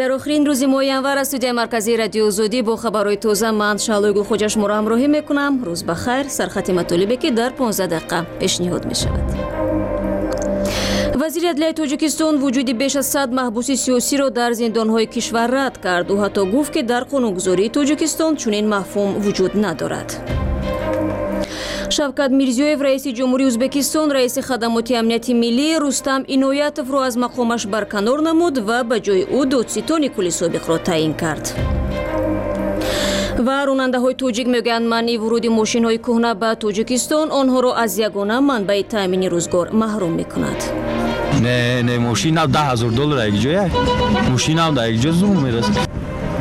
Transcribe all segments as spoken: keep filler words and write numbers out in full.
در آخرین روز ماه ینور از استودیوی مرکزی رادیو آزادی با خبرهای تازه من شعله گل خوجش مرا همراهی میکنم. روز بخیر. سرخط مطالبی که در پانزده دقیقه پیشنهاد می شود. وزیر عدلیه تاجیکستان وجود بیش از صد محبوس سیاسی را در زندانهای کشور رد کرد و حتی گفت که در قانونگذاری تاجیکستان چنین مفهوم وجود ندارد. شوکت میرزیویف رئیس جمهوری ازبکستان رئیس خدمات امنیتی ملی رستم اینویتوف را از مقامش برکنار نمود و به جای او دادستان کل سابق را تعیین کرد. و راننده های توجیک میگویند منع ورود ماشین های کهنه به تاجیکستان آنها را از یگانه منبع تامین روزگار محروم میکند. نه نه ماشین ده هزار دلار یک جای ماشین هم در یک جا زوم میرسه.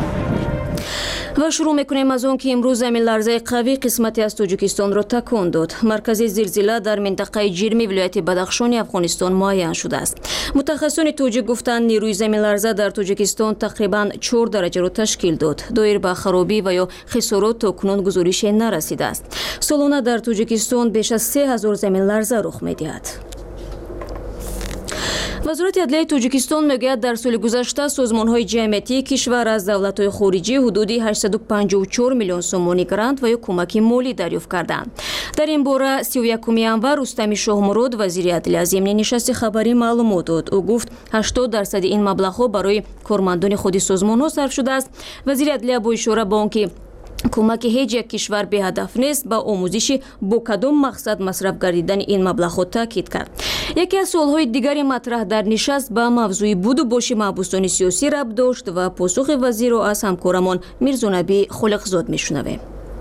و شروع میکنیم از آن که امروز زمین لرزه قوی قسمتی از تاجیکستان را تکان داد. مرکز زلزله در منطقه جرمی ولایت بدخشان افغانستان معین شده است. متخصصان تاجیک گفتند نیروی زمین لرزه در تاجیکستان تقریبا چهار درجه را تشکیل داد. دایر به خرابی و یا خسارات تاکنون گزارش نرسیده است. سالانه در تاجیکستان بیش از سه هزار زمین لرزه رخ میدهد. وزارت عدلیه تاجیکستان میگوید در سال گذشته سازمان‌های جمعیتی کشور از دولت‌های خارجی حدودی هشتصد و پنجاه و چهار میلیون سومانی گرانت و یا کمک مالی دریافت کردند. در این باره سی و یکم ینور رستم شاهمراد وزیر عدلیه ضمن نشست خبری معلومات داد. او گفت هشتاد درصد این مبلغ‌ها برای کارمندان خود سازمان‌ها صرف شده است. وزیر عدلیه با اشاره به آنکه کمک هیچ یک کشور به هدف نیست با آموزش با کدام مقصد مصرف گردیدن این مبلغ تاکید کرد. یکی از سوال‌های دیگری مطرح در نشست به موضوع بود و باش محبوسان سیاسی ربط داشت و پاسخ وزیر را از همکارمان میرزا نبی خلقزاد میشنویم.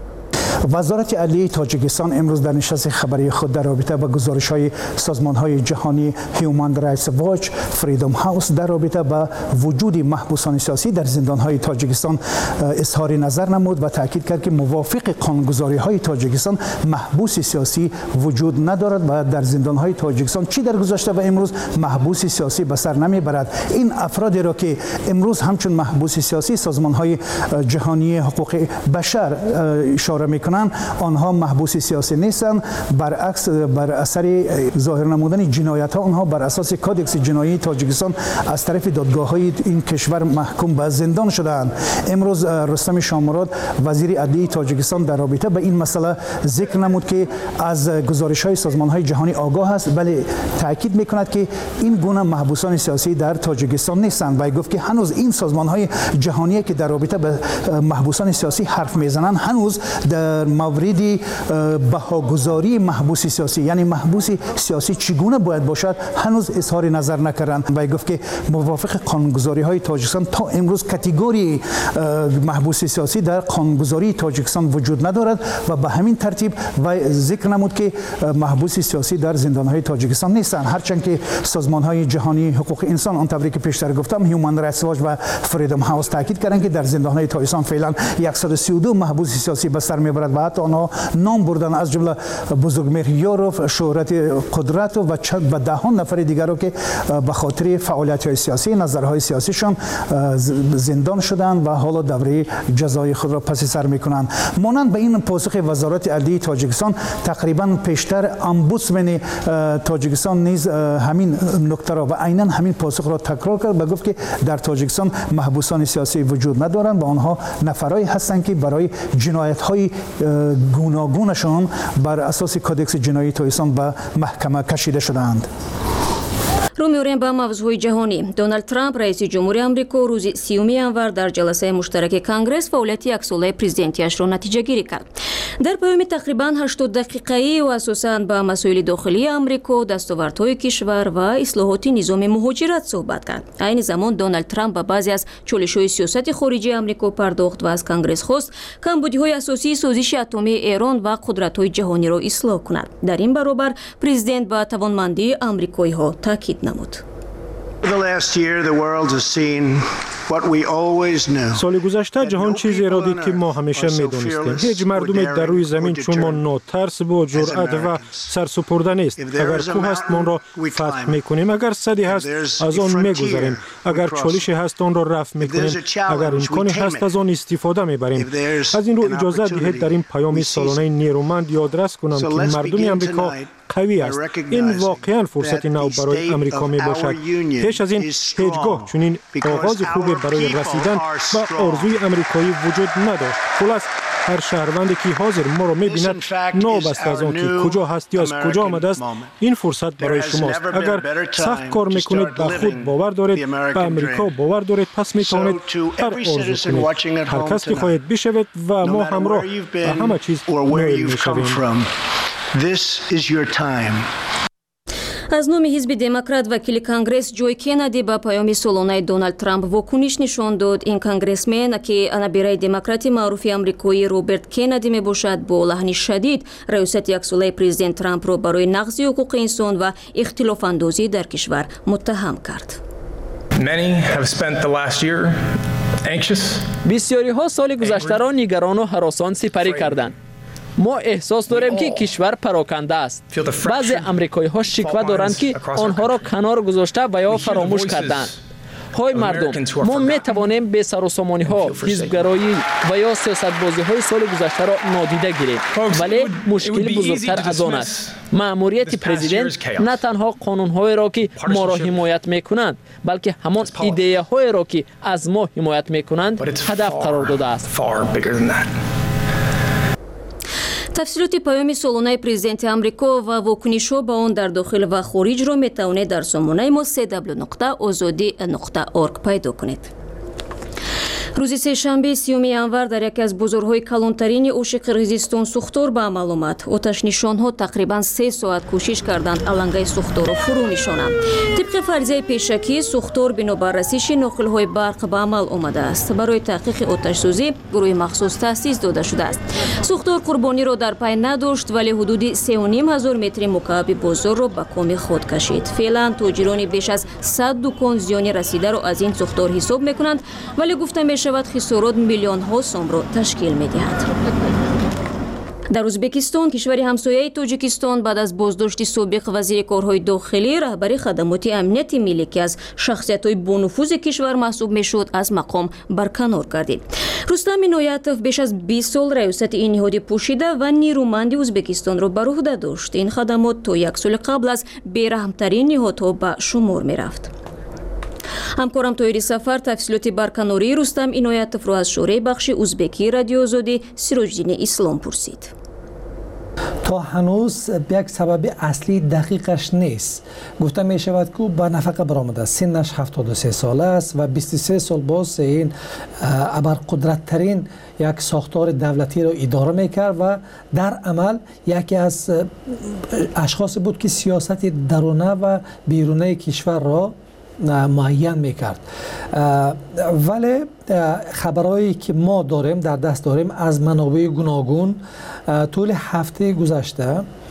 وزارت عدلیه تاجیکستان امروز در نشست خبری خود در رابطه با گزارش‌های سازمان‌های جهانی هیومن رایتس واچ، فریدم هاوس در رابطه با وجود محبوسان سیاسی در زندان‌های تاجیکستان اظهار نظر نمود و تاکید کرد که موافق قانون‌گذاری‌های تاجیکستان محبوس سیاسی وجود ندارد و در زندان‌های تاجیکستان چی در گذشته و امروز محبوس سیاسی به سر نمیبرد. این افرادی را که امروز همچون محبوس سیاسی سازمان‌های جهانی حقوق بشر اشاره می‌کنند آنها محبوس سیاسی نیستند، برعکس بر اثر ظاهر نمودن جنایت ها آنها بر اساس کادکس جنایی تاجیکستان از طرف دادگاه های این کشور محکوم به زندان شدند. امروز رستم شاهمراد وزیر عدلیه تاجیکستان در رابطه به این مسئله ذکر نمود که از گزارش های سازمان های جهانی آگاه است، ولی تاکید میکند که این گونه محبوسان سیاسی در تاجیکستان نیستند و گفت که هنوز این سازمان های جهانی که در رابطه به محبوسان سیاسی حرف میزنند هنوز در مورد بهاگذاری محبوس سیاسی یعنی محبوس سیاسی چگونه باید باشد هنوز اظهار نظر نکردند و گفت که موافق قانونگذاری های تاجیکستان تا امروز کاتگوری محبوس سیاسی در قانونگذاری تاجیکستان وجود ندارد و به همین ترتیب و ذکر نمود که محبوس سیاسی در زندان های تاجیکستان نیستند، هرچند که سازمان های جهانی حقوق انسان آن طوری که پیشتر گفتم هیومن رایتس واچ و فریدم هاوس تاکید کردند که در زندان های تاجیکستان فعلا صد و سی و دو محبوس سیاسی به سر میبرد و حتی آنها نام بردن از جمله بزرگمهر یاروف، شهرت قدرت و چند و دهان نفر دیگر رو که به خاطر فعالیت‌های سیاسی نظرهای سیاسیشان زندان شدند و حالا دوره جزای خود را پس سر میکنند. مانند به این پاسخ وزارت عدلیه تاجیکستان تقریبا پیشتر امبودسمن تاجیکستان نیز همین نکته را و عیناً همین پاسخ را تکرار کرد و گفت که در تاجیکستان محبوسان سیاسی وجود ندارند و آنها نفرایی هستند که برای جنایت‌های گوناگونشان بر اساس کادکس جنایی تاجیکستان به محکمه کشیده شدند. رو می‌آوریم به موضوع جهانی. دونالد ترامپ رئیس جمهوری آمریکا روز سیوم ینور در جلسه مشترک کنگره فعالیت یک ساله پرزیدنتیش را نتیجه گیری کرد. در پیام تقریبا هشتاد دقیقه‌ای و اساساً به مسائل داخلی آمریکا، دستاوردهای کشور و اصلاحات نظام مهاجرت صحبت کرد. عین زمان دونالد ترامپ به بعضی از چالش‌های سیاست خارجی آمریکا پرداخت و از کنگره خواست کمبودی‌های اساسی سازش اتمی ایران و قدرت‌های جهانی را اصلاح کند. در این برابر پرزیدنت به توانمندی آمریکایی‌ها تاکید نمود. سال گذشته جهان چیزی را دید که ما همیشه می‌دانستیم. هیچ مردمی در روی زمین چون ما ناترس با جرأت و سرسپرده نیست. اگر کوه است ما آن را فتح می‌کنیم، اگر سدی هست از آن می‌گذریم، اگر چالشی هست آن را رفع می‌کنیم، اگر امکانی هست از آن استفاده می‌بریم. از این رو اجازه دهید در این پیام سالانه نیرومند یادرس کنم که مردم آمریکا قوی است. این واقعا فرصت نو برای آمریکا می باشد. پیش از این هیچگاه چنین آغاز خوب برای رسیدن به آرزوی امریکایی وجود نداشت. خلاص هر شهروندی که حاضر ما را می‌بیند نابسته از آن که کجا هست یا از کجا آمده است، این فرصت برای شماست. اگر سخت کار میکنید، به خود باور دارید، به امریکا باور دارید، پس میتوانید هر آرزو کنید. هر کس که خواهید بشوید و ما همراه به همه چیز نایل میشویم. аз номи ҳизби демократ вакили конгресс ҷой кеннеди ба паёми солонаи дональд трамп вокуниш нишон дод. ин конгрессмен ки набираи демократи маъруфи амрикоӣ роберт кеннеди мебошад, бо лаҳни шадид раёсати яксолаи президент трампро барои нақзи ҳуқуқи инсон ва ихтилофандозӣ дар кишвар муттаҳам кард. бисёриҳо соли гузаштаро нигарону ҳаросон сипарӣ карданд. ما احساس داریم که کشور پراکنده است. بعضی امریکایی‌ها شکوه دارند که آنها را کنار گذاشته و یا فراموش کردند. های مردم، ما می توانیم به سر و سامانی‌ها، حزبگرایی و یا سیاست‌بازی‌های سال گذشته را نادیده گیریم، ولی مشکل بزرگتر از آن است. مأموریت پرزیدنت نه تنها قانون‌های را که ما را حمایت می‌کنند، بلکه همان ایده‌های را که از ما حمایت می‌کنند هدف قرار داده است. тафсилоти паёми солонаи президенти амрико ва вокунишҳо ба он дар дохил ва хориҷро метавонед дар сомонаи мо се дабл ю нуқта озодӣ нуқта орг пайдо кунед. рӯзи сешанбе сиюми январ дар яке аз бозорҳои калонтарини оши қирғизистон сӯхтор ба амал омад. оташнишонҳо тақрибан се соат кӯшиш карданд алангаи сӯхторро фурӯ нишонанд. тибқи фарзияи пешакӣ сӯхтор бино ба расиши ноқилҳои барқ ба амал омадааст. барои таҳқиқи оташсӯзӣ гурӯҳи махсус таъсис дода шудааст. сӯхтор қурбониро дар пай надошт, вале ҳудуди сеу ним ҳазор метри мукаабби бозорро ба коми худ кашид. феълан тоҷирони беш аз сад дукон зиёни расидаро аз ин сӯхтор ҳисоб мекунанд, вале гуфта мешавад хисорот миллионҳо сомро ташкил медиҳад. дар ӯзбекистон, кишвари ҳамсояи тоҷикистон, баъд аз боздошти собиқ вазири корҳои дохилӣ, раҳбари хадамоти амнияти миллӣ ки аз шахсиятҳои бонуфузи кишвар маҳсуб мешуд, аз мақом барканор гардид. рустам иноятов беш аз бист сол раёсати ин ниҳоди пӯшида ва нирӯманди ӯзбекистонро бар уҳда дошт. ин хадамот то як соли қабл аз бераҳмтарин ниҳодҳо ба шумор мерафт. ҳамкорам тоҳири сафар тафсилоти барканории рустам иноятовро аз шораи бахши ӯзбекии радиои озодӣ сироҷдини ислом пурсид. تا هنوز یک سبب اصلی دقیقش نیست. گفته می شود که با نفقه برآمده، سنش هفتاد و سه ساله است و بیست و سه سال باز این ابرقدرت ترین یک ساختار دولتی را اداره میکرد و در عمل یکی از اشخاص بود که سیاست درونه و بیرونه کشور را معین میکرد. ولی خبرهایی که ما داریم در دست داریم از منابع گوناگون طول هفته گذشته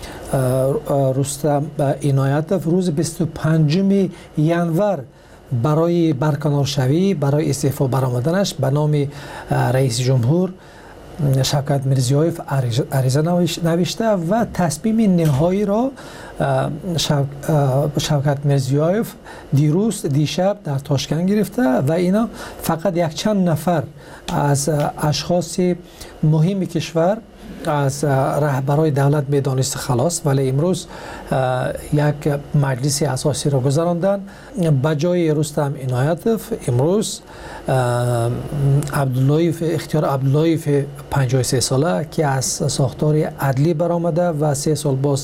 رستم اینایتوف روز بیست و پنجم ینور برای برکنارشوی، برای استعفا برآمدنش به نام رئیس جمهور شوکت میرزیویف عریضه نوشته و تصمیم نهایی را شوکت میرزیویف دیروز دیشب در تاشکند گرفته و اینا فقط یک چند نفر از اشخاص مهم کشور از رهبرای دولت میدانست خلاص، ولی امروز یک مجلس اساسی را گذراندن. به جای رستم اینایتوف امروز عبداللهیف اختیار عبداللهیف پنجاه و سه ساله که از ساختار عدلی برآمده و سه سال باز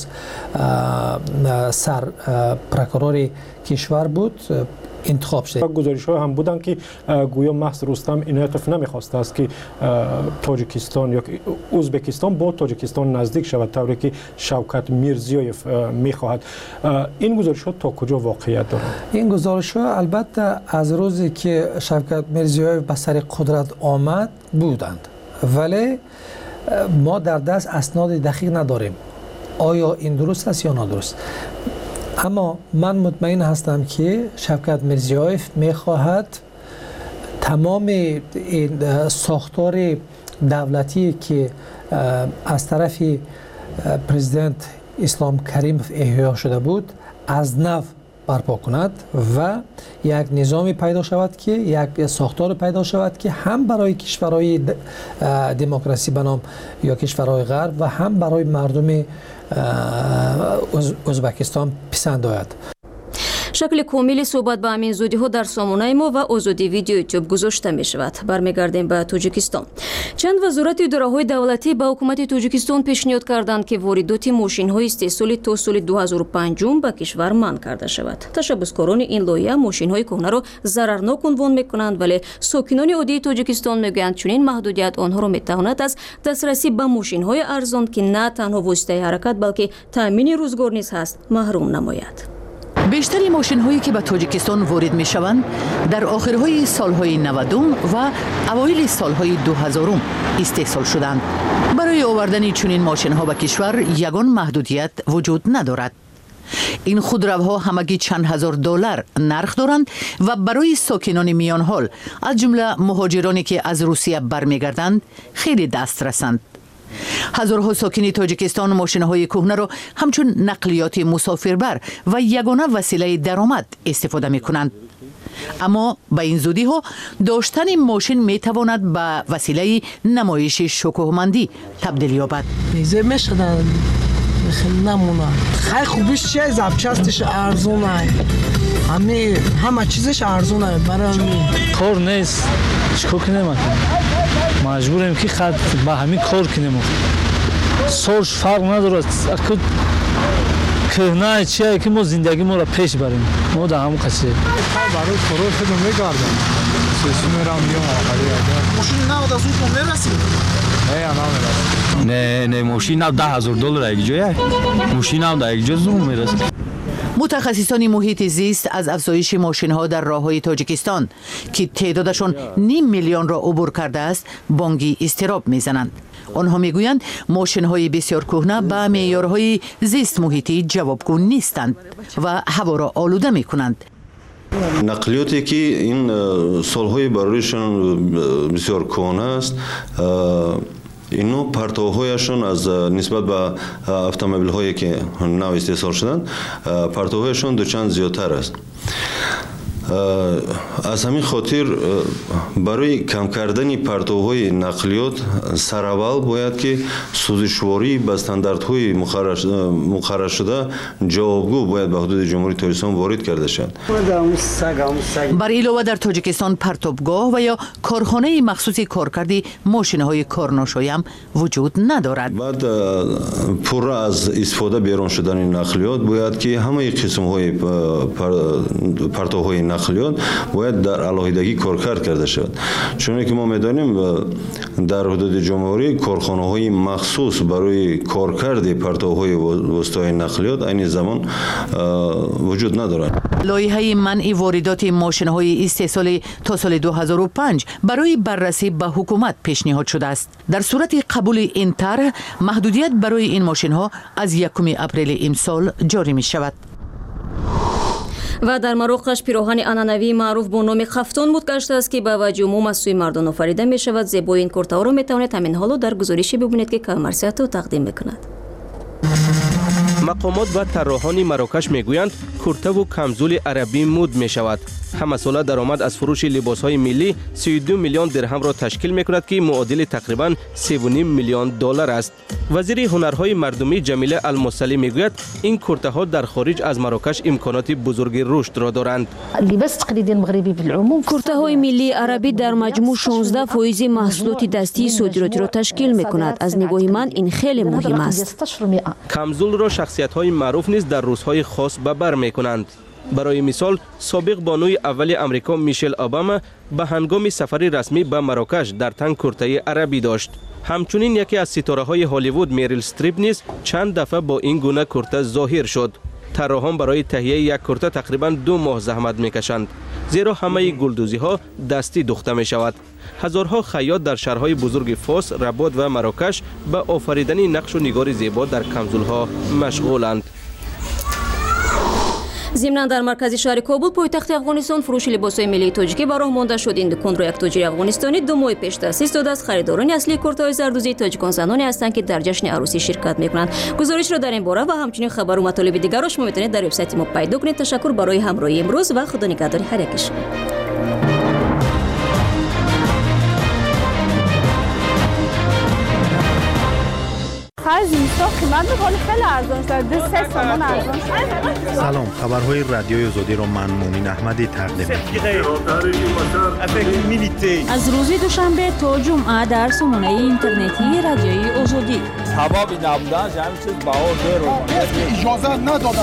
سر پرکرور کشور بود انتخاب شد. گزارش‌ها هم بودن که گویا محض رستم اینایتوف نمی‌خواسته است که تاجیکستان یا ازبکستان با تاجیکستان نزدیک شود، طوری که شوکت میرزیویف می‌خواهد. این گزارش‌ها تا کجا واقعیت دارند؟ این گزارش‌ها البته از روزی که شوکت میرزیویف به سر قدرت آمد بودند، ولی ما در دست اسناد دقیق نداریم آیا این درست است یا نادرست. اما من مطمئن هستم که شوکت میرزیویف میخواهد تمام این ساختار دولتی که از طرف پرزیدنت اسلام کریموف احیا شده بود از نو برپا کند و یک نظامی پیدا شود که یک ساختار پیدا شود که هم برای کشورهای دموکراسی بنام یا کشورهای غرب و هم برای مردم ازبکستان پسند آید. шакли комили суҳбат ба ҳамин зудиҳо дар сомонаи мо ва озоди видео ютуб гузошта мешавад. бармегардем ба Тоҷикистон. чанд вазорати идораҳои давлатӣ ба ҳукумати Тоҷикистон пешниҳод карданд ки воридоти мошинҳои истеҳсолӣ то соли ду ҳазору панҷум ба кишвар манъ карда шавад. ташаббускорони ин лоиҳа мошинҳои кӯҳнаро зарарнок унвон мекунанд, вале сокинони оддии Тоҷикистон мегӯянд чунин маҳдудият онҳоро метавонад аз дастрасӣ ба мошинҳои арзон ки на танҳо воситаи ҳаракат балки таъмини рӯзгор низ ҳаст маҳрум намояд. бештари мошинҳое ки ба Тоҷикистон ворид мешаванд дар охирҳои солҳои навадум ва авоили солҳои дуҳазорум истеҳсол шуданд. барои овардани чунин мошинҳо ба кишвар ягон маҳдудият вуҷуд надорад. ин худравҳо ҳамагӣ чанд ҳазор доллар нарх доранд ва барои сокинони миёнҳол аз ҷумла муҳоҷироне ки аз Русия бармегарданд хеле дастрасанд. ҳазорҳо сокини Тоҷикистон мошинҳои кӯҳнаро ҳамчун нақлиёти мусофирбар ва ягона василаи даромад истифода мекунанд. аммо ба ин зудиҳо доштани мошин метавонад ба василаи намоиши шукӯҳмандӣ табдил ёбад. намуна хай хубиш чист запчастиш арзонай ҳами ҳама чизаш арзонай барам кор нест чикор кинем маҷбурем ки хад ба ҳамин кор кинем солш фарқ надорад аку кӯҳнае чие ки мо зиндагиморо пеш барем мо дар ҳамон қасия барои корор худам мегардам сесу мерам ё охари мошини нав да зуд мо мерасем не намерасем не не мошин нав даҳ ҳазор доллар як ҷоя мошин нав дар як ҷо зуд мерасад. мутахассисони муҳити зист аз афзоиши мошинҳо дар роҳҳои Тоҷикистон ки теъдодашон ним миллионро убур кардааст бонги изтироб мезананд. онҳо мегӯянд мошинҳои бисёр кӯҳна ба меъёрҳои зистмуҳитӣ ҷавобгӯ нестанд ва ҳаворо олуда мекунанд. нақлиёте ки ин солҳои бароишон бисёр кӯҳна аст, ино партовҳояшон аз нисбат ба автомобилҳое ки нав истеҳсол шуданд партовҳояшон дучанд зиёдтар аст. аз ҳамин хотир барои кам кардани партовҳои нақлиёт сараввал бояд ки сӯзишворӣ ба стандартҳои муқарраршуда ҷавобгӯ бояд ба ҳудуди ҷумҳурии Тоҷикистон ворид карда шавад. бар илова дар Тоҷикистон партобгоҳ ва ё корхонаи махсуси коркарди мошинҳои корношоям вуҷуд надорад. баъд пурра аз истифода берун шудани нақлиёт бояд ки ҳамаи қисмҳои партовҳои нақлиёт бояд дар алоҳидагӣ коркард карда шавад. чуне ки мо медонем дар ҳудуди ҷумҳурӣ корхонаҳои махсус барои коркарди партовҳои воситаҳои нақлиёт айни замон вуҷуд надорад. лоиҳаи манъи воридоти мошинҳои истеҳсолӣ то соли ду ҳазору панҷ барои баррасӣ ба ҳукумат пешниҳод шудааст. дар сурати қабули ин тарҳ маҳдудият барои ин мошинҳо аз якуми апрели имсол ҷорӣ мешавад. ва дар мароқаш пироҳани анъанавии маъруф бо номи хафтон муд гашта ки ба ваҷҳи умум аз сӯи мардон офарида мешавад. зебои ин куртаҳоро метавонед ҳамин ҳоло дар гузорише бибинед ки коммерсиято тақдим мекунад. мақомот ва тарроҳони Марокаш мегӯянд куртаву камзули арабӣ муд мешавад. ҳамасола даромад аз фурӯши либосҳои миллӣ си и ду миллион дирҳамро ташкил мекунад ки муодили тақрибан севу ним миллион доллар аст. вазири ҳунарҳои мардумӣ Ҷамила Алмусалӣ мегӯяд ин куртаҳо дар хориҷ аз Марокаш имконоти бузурги рушдро доранд. куртаҳои миллии арабӣ дар маҷмӯъ шонздаҳ фоизи маҳсулоти дастии содиротиро ташкил мекунад. аз нигоҳи ман ин хеле муҳим аст. камзулро шахсиятҳои маъруф низ дар рӯзҳои хос ба бар мекунанд. барои мисол собиқ бонуи аввали амрико Мишел Обама ба ҳангоми сафари расмӣ ба Марокаш дар тан куртаи арабӣ дошт. ҳамчунин яке аз ситораҳои Ҳолливуд Мерил Стрип низ чанд дафъа бо ин гуна курта зоҳир шуд. тарроҳон барои таҳияи як курта тақрибан ду моҳ заҳмат мекашанд, зеро ҳамаи гулдӯзиҳо дастӣ духта мешавад. ҳазорҳо хайёт дар шаҳрҳои бузурги Фос, Работ ва Марокаш ба офаридани нақшу нигори зебо дар камзулҳо машғуланд. зимнан дар маркази шаҳри Кобул пойтахти Афғонистон фурӯши либосҳои миллии тоҷикӣ ба роҳ монда шуд. ин дуконро як тоҷири афғонистонӣ ду моҳи пеш таъсис додааст. харидорони аслии куртаҳои зардӯзии тоҷиконзаноне ҳастанд ки дар ҷашни арӯсӣ ширкат мекунанд. гузоришро дар ин бора ва ҳамчунин хабару матолиби дигарро шумо метавонед дар вебсайти мо пайдо кунед. ташаккур барои ҳамроҳии имрӯз ва худо нигаҳдори ҳар якиш. آخر زمستان قیمت میکنه خیلی ارزان شده، سه تومان ارزان شده. سلام، خبرهای رادیوی آزادی را من مومین احمدی تقدیم می‌کنم. از روز دوشنبه تا جمعه در سامانه اینترنتی رادیوی آزادی. هوا نبودن همین چیز بهار رو اجازه ندادن.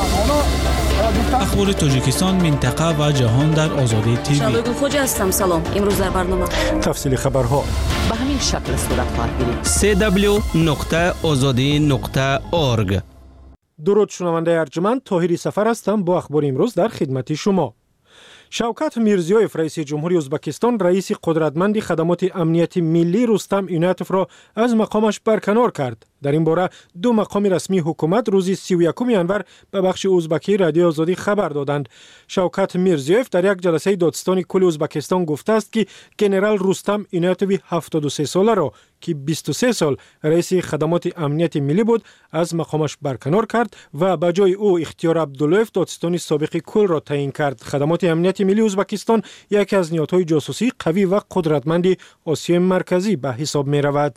اخبار تاجیکستان، منطقه و جهان در آزادی تیوی. شادو خوجا هستم. سلام. امروز در برنامه تفصیل خبرها به همین شکل صورت خواهد گرفت. سه دبلیو نقطه آزادی نقطه اورگ. درود شنونده ارجمند، طاهری سفر هستم با اخبار امروز در خدمت شما. شوکت میرزیویف رئیس جمهوری ازبکستان رئیس قدرتمند خدمات امنیت ملی رستم ایناتوف را از مقامش برکنار کرد. در این باره دو مقام رسمی حکومت روز سی و یکم ژانویه به بخش ازبکی رادیو آزادی خبر دادند. شوکت میرزیویف در یک جلسه دادستان کل ازبکستان گفته است که ژنرال رستم ایناتوف هفتاد و سه ساله را که بیست و سه سال رئیس خدمات امنیت ملی بود از مقامش برکنار کرد و به جای او اختیار عبداللهیف دادستان سابق کل را تعیین کرد. خدمات امنیت ملی ازبکستان یکی از نهادهای جاسوسی قوی و قدرتمند آسیای مرکزی به حساب می رود.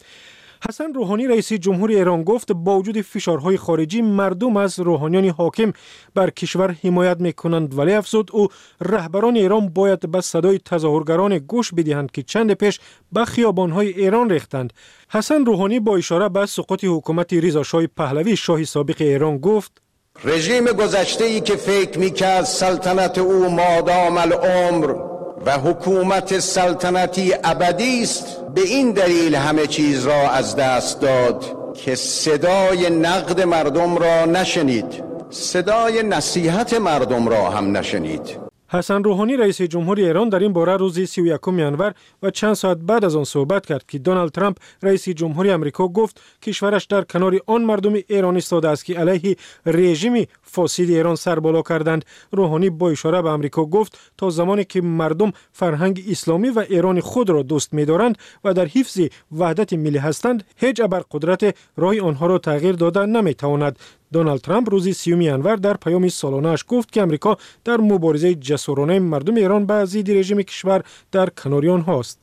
حسن روحانی رئیس جمهوری ایران گفت با وجود فشارهای خارجی مردم از روحانیان حاکم بر کشور حمایت میکنند، ولی افزود او رهبران ایران باید به صدای تظاهرگران گوش بدهند که چند پیش به خیابانهای ایران ریختند. حسن روحانی با اشاره به سقوط حکومت رضا شاه پهلوی شاه سابق ایران گفت رژیم گذشته‌ای که فکر می‌کرد سلطنت او مادام العمر و حکومت سلطنتی ابدی است، به این دلیل همه چیز را از دست داد که صدای نقد مردم را نشنید، صدای نصیحت مردم را هم نشنید. حسن روحانی رئیس جمهوری ایران در این باره روز سی و یکم ژانویه و چند ساعت بعد از آن صحبت کرد که دونالد ترامپ رئیس جمهوری آمریکا گفت کشورش در کنار آن مردم ایران ایستاده است که علیه رژیم فاسد ایران سر بالا کردند. روحانی با اشاره به آمریکا گفت تا زمانی که مردم فرهنگ اسلامی و ایران خود را دوست می‌دارند و در حفظ وحدت ملی هستند، هیچ ابرقدرت راه آنها را تغییر داده نمی‌تواند. دونالد ترامپ روز سیوم ژانویه در پیام سالانه‌اش گفت که آمریکا در مبارزه جسورانه مردم ایران با ضد رژیم کشور در کنار آنهاست.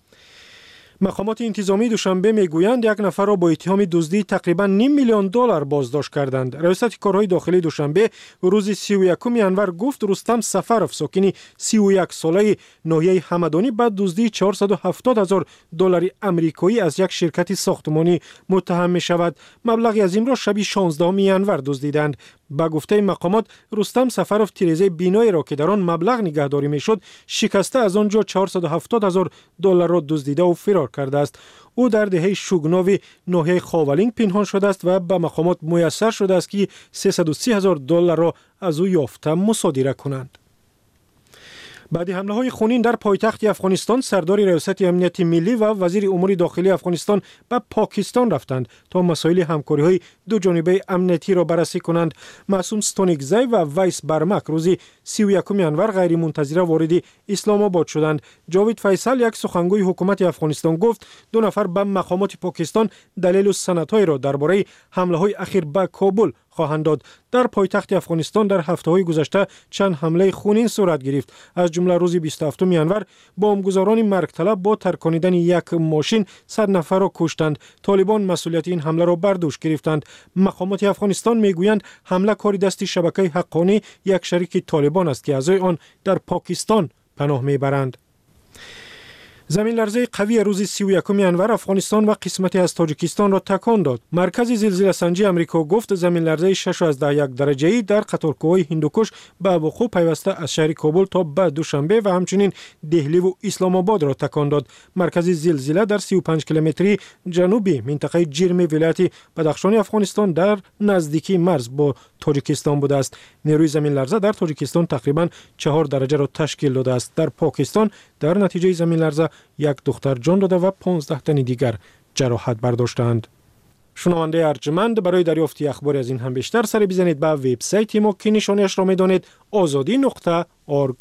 مقامات انتظامی دوشنبه میگویند یک نفر را با اتهام دزدی تقریبا نیم میلیون دلار بازداشت کردند. رئیس کارهای داخلی دوشنبه روز سی و یکم ژانویه گفت رستم سفرов ساکن سی و یک ساله ناحیه همدانی با دزدی چهارصد و هفتاد هزار دلار آمریکایی از یک شرکت ساختمانی متهم می شود. مبلغی از این را شب شانزدهم ژانویه دزدیدند. با گفته مقامات رستم سفرov تیرزه بینایی را که در آن مبلغ نگهداری میشد شکسته از آنجا چهارصد و هفتاد هزار دلار را دزدیده و فرار کرده است. او در دهه شوگناوی ناحیه خاولینگ پنهان شده است و به مقامات میسر شده است که سیصد و سی هزار دلار را از او یافته مصادره کنند. بعد حمله های خونین در پایتخت افغانستان، سردار ریاست امنیت ملی و وزیر امور داخلی افغانستان به پاکستان رفتند تا مسائل همکاری های دو جانبه امنیتی را بررسی کنند. معصوم ستونیکزی و ویس برمک روز سی و یکم ژانویه غیر منتظره وارد اسلام آباد شدند. جاوید فیصل یک سخنگوی حکومت افغانستان گفت دو نفر به مقامات پاکستان دلیل و سندهای را درباره حمله های اخیر به کابل خواهند داد. در پایتخت افغانستان در هفته‌های گذشته چند حمله خونین صورت گرفت. از جمله روز بیست و هفتم ژانویه بمبگذاران مرگ طلب با ترکاندن یک ماشین صد نفر را کشتند. طالبان مسئولیت این حمله را بر دوش گرفتند. مقامات افغانستان میگویند حمله کاری دست شبکه حقانی یک شریک طالبان است که اعضای آن در پاکستان پناه میبرند. زمین لرزه قوی روز سی و یکم ژانویه افغانستان و قسمتی از تاجیکستان را تکان داد. مرکز زلزله سنجی آمریکا گفت زمین لرزه شش و یک درجه‌ای در قطارکوهای هندوکش به وقوع پیوسته از شهر کابل تا به دوشنبه و همچنین دهلی و اسلام آباد را تکان داد. مرکز زلزله در سی و پنج کیلومتری جنوبی منطقه جرم ولایت بدخشان افغانستان در نزدیکی مرز با تاجیکستان بوده است. نیروی زمین لرزه در تاجیکستان تقریبا چهار درجه را تشکیل داده است. در پاکستان در نتیجه زمین لرزه یک دختر جان داده و پانزده تن دیگر جراحت برداشتند. شنونده ارجمند، برای دریافت اخبار از این هم بیشتر سر بزنید به وبسایت ما که نشانش را میدانید آزادی نقطه اورگ.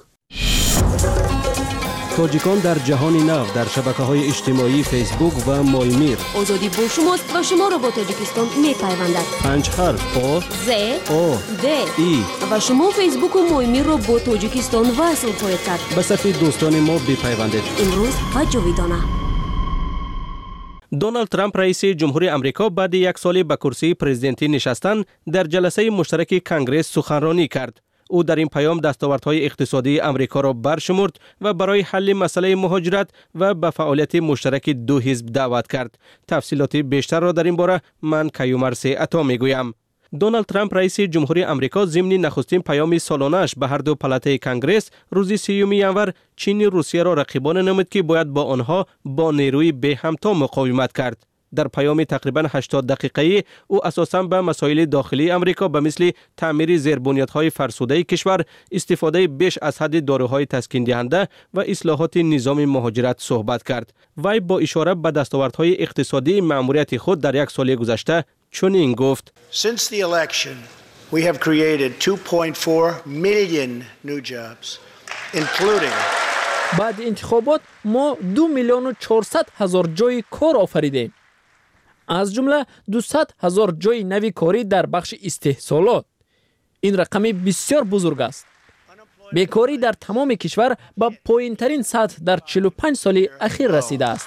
تاجیکان در جهان نو در شبکه‌های اجتماعی فیسبوک و مایمیر. آزادی با شماست و شما را با تاجیکستان می‌پیوندد. پنج حرف آ ز او د ای و شما فیسبوک و مایمیر را با تاجیکستان وصل خواهید کرد. به صفحه دوستان ما بپیوندید. امروز و جاویدانه. دونالد ترامپ رئیس جمهوری آمریکا بعد یک سال به کرسی پرزیدنتی نشستن در جلسه مشترک کنگره سخنرانی کرد. او در این پیام دستاوردهای اقتصادی آمریکا را برشمرد و برای حل مسئله مهاجرت و به فعالیت مشترک دو حزب دعوت کرد. تفصیلات بیشتر را در این باره من کیومرث عطا میگویم. دونالد ترامپ رئیس جمهوری آمریکا ضمن نخستین پیام سالانه‌اش به هر دو پلاته کنگره روز سیوم ژانویه چین روسیه را رقیبان نمود که باید با آنها با نیروی به همتا مقاومت کرد. در پیام تقریبا هشتاد دقیقه‌ای او اساساً به مسائل داخلی آمریکا به مثل تعمیر زیربنیادهای فرسوده کشور، استفاده بیش از حد داروهای تسکین دهنده و اصلاحات نظام مهاجرت صحبت کرد. وی با اشاره به دستاوردهای اقتصادی مأموریت خود در یک سال گذشته چنین گفت: Since the election, we have created two point four million new jobs, including بعد انتخابات ما دو میلیون و چهارصد هزار جای کار آفریدیم. از جمله دویست هزار جای نوی کاری در بخش استحصالات. این رقم بسیار بزرگ است. بیکاری در تمام کشور به پایین ترین سطح در چهل و پنج سال اخیر رسیده است.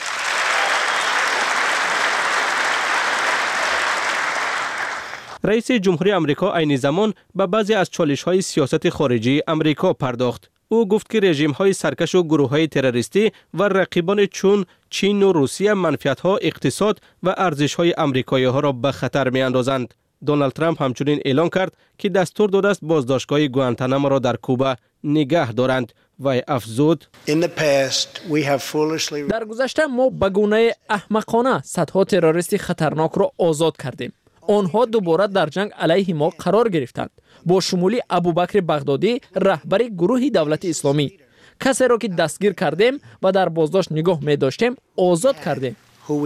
رئیس جمهوری آمریکا عین زمان به بعضی از چالش‌های سیاست خارجی آمریکا پرداخت. او گفت که رژیم‌های سرکش و گروه‌های تروریستی و رقیبان چون چین و روسیه منفعت‌ها اقتصاد و ارزش‌های آمریکایی‌ها را به خطر می‌اندازند. دونالد ترامپ همچنین اعلام کرد که دستور داده است بازداشتگاه گوانتانامو را در کوبا نگه دارند و افزود: در گذشته ما به گونه احمقانه صدها تروریست خطرناک را آزاد کردیم. آنها دوباره در جنگ علیه ما قرار گرفتند، با شمولی ابوبکر بغدادی رهبر گروه دولت اسلامی. کسی را که دستگیر کردیم و در بازداشت نگاه می داشتیم آزاد کردیم.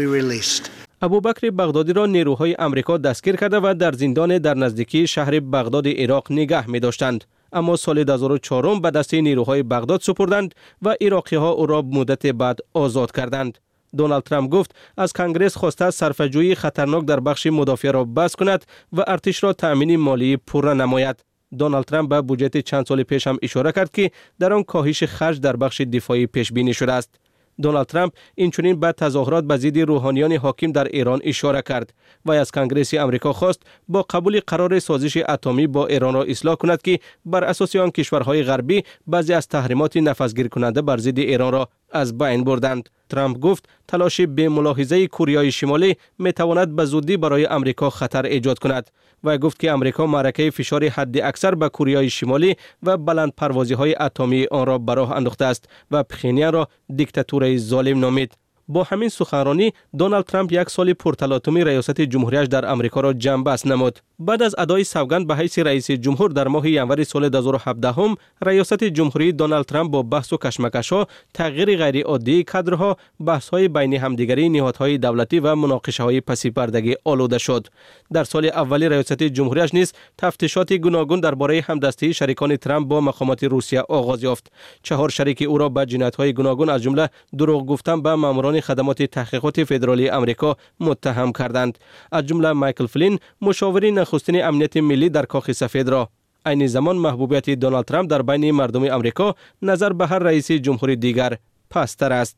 ابوبکر بغدادی را نیروهای آمریکا دستگیر کرده و در زندان در نزدیکی شهر بغداد عراق نگه می داشتند، اما سال دو هزار و چهار به دست نیروهای بغداد سپردند و عراقی ها او را مدت بعد آزاد کردند. دونالد ترامپ گفت از کنگره خواسته صرفه‌جویی خطرناک در بخش مدافع را بس کند و ارتش را تأمین مالی پوره نماید. دونالد ترامپ به بودجه چند سال پیش هم اشاره کرد که در آن کاهش خرج در بخش دفاعی پیش بینی شده است. دونالد ترامپ اینچنین به تظاهرات به ضد روحانیان حاکم در ایران اشاره کرد و از کنگره آمریکا خواست با قبول قرار سازش اتمی با ایران را اصلاح کند که بر اساس آن کشورهای غربی بعضی از تحریمات نفذگیر کننده بر ضد ایران را از بین بردند. ترامپ گفت تلاش به ملاحظه کره شمالی می تواند به زودی برای آمریکا خطر ایجاد کند و گفت که آمریکا معرکه فشار حد اکثر به کره شمالی و بلند پروازی های اتمی آن را به راه انداخته است و پخینیان را دیکتاتور ظالم نامید. با همین سخنرانی دونالد ترامپ یک سال پرتلاطمی ریاست جمهوریش در آمریکا را جنببست نمود. بعد از ادای سوگند به حیث رئیس جمهور در ماه ژانویه سال دو هزار و هفده هم ریاست جمهوری دونالد ترامپ با بحث و کشمکش‌ها، تغییر غیر عادی کادرها، بحث‌های بین همدیگری نهادهای دولتی و مناقشه‌های پسی پردگی آلوده شد. در سال اول ریاست جمهوریش نیز تفتیشات گوناگون درباره همدستی شریکان ترامپ با مقامات روسیه آغاز یافت. چهار شریک او را به جنایت‌های گوناگون از جمله دروغ گفتن به ماموران خدمات تحقیقات فدرالی آمریکا متهم کردند، از جمله مایکل فلین، مشاور نخستین امنیت ملی در کاخ سفید را. عین زمان محبوبیت دونالد ترامپ در بین مردم آمریکا نظر به هر رئیس جمهوری دیگر پستر است.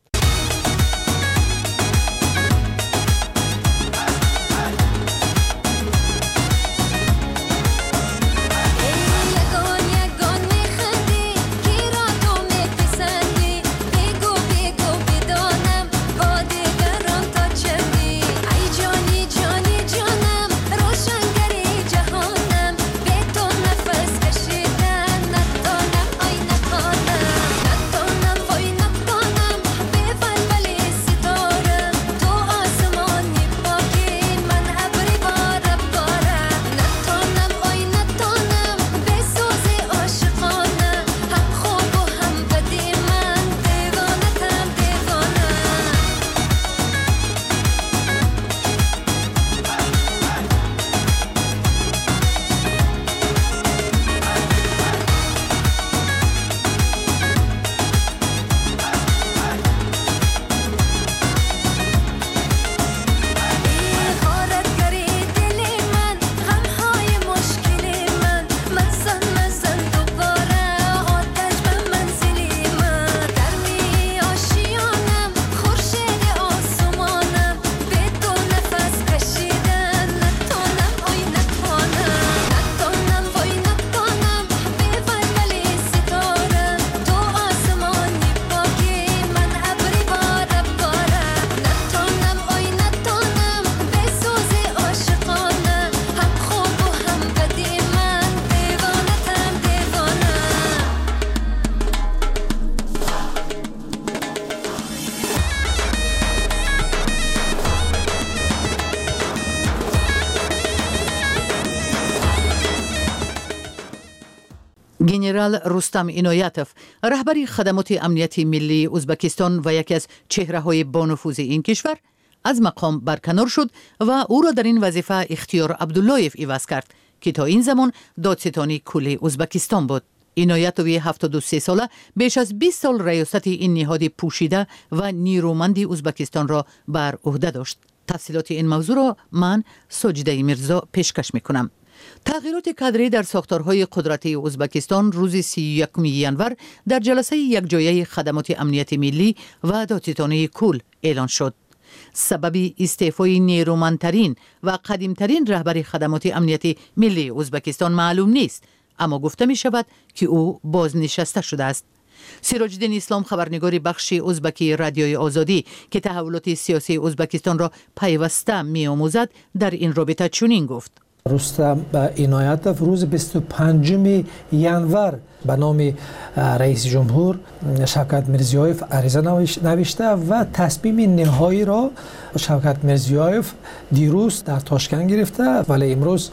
گنرال رستم اینایتوف رهبر خدمات امنیتی ملی ازبکستان و یکی از چهره‌های بانفوذ این کشور از مقام برکنار شد و او را در این وظیفه اختیار عبداللهیف عوض کرد که تا این زمان دادستانی کل ازبکستان بود. اینایتوف هفتاد و سه ساله بیش از بیست سال ریاست این نهاد پوشیده و نیرومند ازبکستان را بر عهده داشت. تفصیلات این موضوع را من سجده میرزا پیشکش میکنم. تغییرات کادری در ساختارهای قدرتی ازبکستان روز سی و یکم ژانویه در جلسه یکجایی خدمات امنیتی ملی و دادستانی کل اعلان شد. سبب استعفای نیرومندترین و قدیمترین رهبر خدمات امنیتی ملی ازبکستان معلوم نیست، اما گفته می شود که او بازنشسته شده است. سراج الدین اسلام خبرنگار بخش ازبکی رادیوی آزادی که تحولات سیاسی ازبکستان را پیوسته می آموزد در این رابطه چنین گفت: رستم اینایتوف روز بیست و پنجم ژانویه به نام رئیس جمهور شوکت میرزیویف عریضه نوشته و تصمیم نهایی را شوکت میرزیویف دیروز در تاشکند گرفته، ولی امروز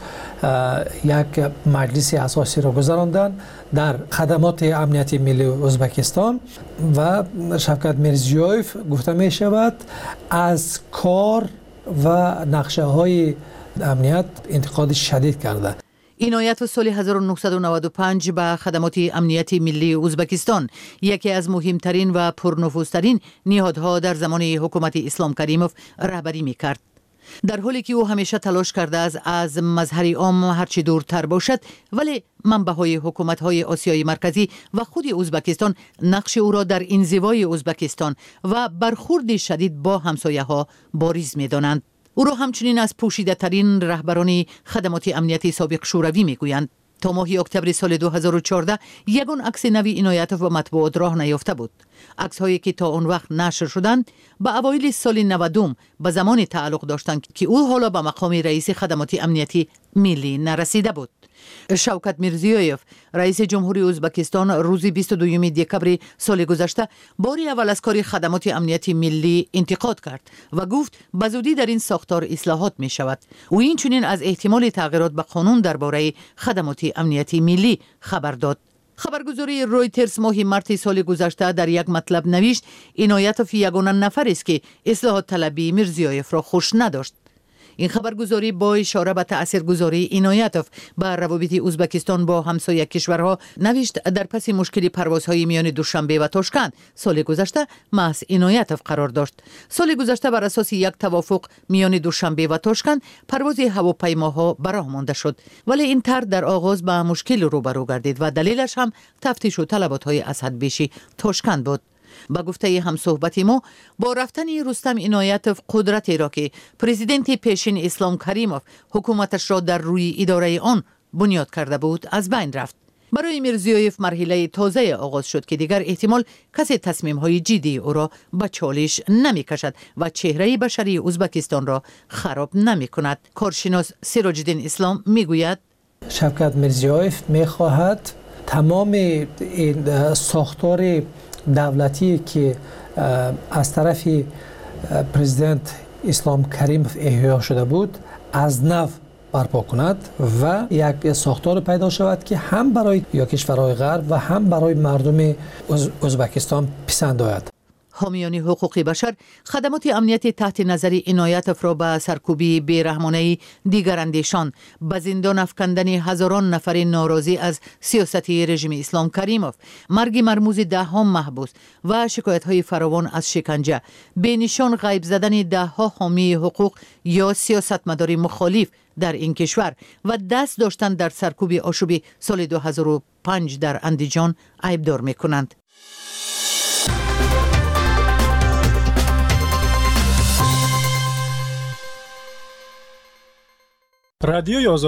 یک مجلس اساسی را گذراندن در خدمات امنیتی ملی ازبکستان و شوکت میرزیویف گفته می شود از کار و نقشه های امنیت انتقاد شدید کرده. اینایتوف سال هزار و نهصد و نود و پنج به خدمات امنیتی ملی ازبکستان یکی از مهمترین و پرنفوذترین نهادها در زمان حکومت اسلام کریموف رهبری میکرد. در حالی که او همیشه تلاش کرده است از مظهر عام هرچی دورتر باشد، ولی منبع‌های حکومت‌های آسیای مرکزی و خود ازبکستان نقش او را در انزوای ازبکستان و برخورد شدید با همسایه‌ها بارز می‌دانند. او را همچنین از پوشیده ترین رهبران خدمات امنیتی سابق شوروی میگویند. تا ماه اکتبر سال دو هزار و چهارده یگان عکس نوی اینایتوف و مطبوعات راه نیافته بود. عکس هایی که تا آن وقت نشر شدند به اوایل سال نود به زمان تعلق داشتند که او حالا به مقام رئیس خدمات امنیتی ملی نرسیده بود. شوکت میرزیویف رئیس جمهوری ازبکستان روز بیست و دوم دکبر سال گذشته باری اول از کار خدمات امنیتی ملی انتقاد کرد و گفت به زودی در این ساختار اصلاحات می شود. او این چنین از احتمال تغییرات به قانون درباره خدمات امنیتی ملی خبر داد. خبرگزاری رویترز ماه مارس سال گذشته در یک مطلب نوشت اینایتوف یگانه نفر است که اصلاحات طلبی میرزیویف را خوش نداشت. این خبرگزاری با اشاره به تاثیرگذاری اینایتوف بر روابط ازبکستان با همسایه کشورها نوشت در پس مشکل پروازهای میان دوشنبه و تاشکند سال گذشته محض اینایتوف قرار داشت. سال گذشته بر اساس یک توافق میان دوشنبه و تاشکند پرواز هواپیماها براه مانده شد، ولی این طرح در آغاز با مشکل روبرو گردید و دلیلش هم تفتیش و طلبات‌های اسدبیشی تاشکند بود. با گفته همصحبت ما با رفتن رستم اینایتوف قدرتی را که پرزیدنت پیشین اسلام کریموف حکومتش را در روی اداره آن بنیاد کرده بود از بین رفت. برای میرزیویف مرحله تازه آغاز شد که دیگر احتمال کسی تصمیم‌های جدی او را به چالش نمی‌کشد و چهره بشری ازبکستان را خراب نمی‌کند. کارشناس سراج الدین اسلام میگوید شوکت میرزیویف می‌خواهد تمام این ساختار دولتی که از طرف پرزیدنت اسلام کریموف احیا شده بود از نو برپا کند و یک ساختار پیدا شود که هم برای یا کشورهای غرب و هم برای مردم ازبکستان پسند آید. حامیان حقوق بشر خدمات امنیتی تحت نظر اینایتوف را به سرکوبی بیرحمانه دیگر اندیشان، به زندان افکندن هزاران نفر ناراضی از سیاست رژیم اسلام کریموف، مرگ مرموز ده ها محبوس و شکایت های فراوان از شکنجه، به نشان غیب زدن ده ها حامی حقوق یا سیاستمدار مخالف در این کشور و دست داشتن در سرکوب آشوب سال دو هزار و پنج در اندیجان عیبدار می کنند. رادیوی